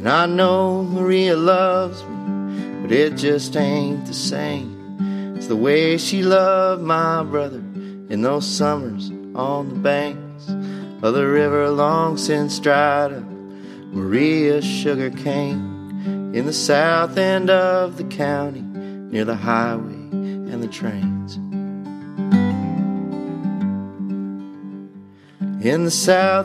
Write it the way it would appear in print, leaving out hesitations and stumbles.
And I know Maria loves me, but it just ain't the same. It's the way she loved my brother in those summers on the banks of the river long since dried up, Maria's sugar cane, in the south end of the county, near the highway and the trains. In the south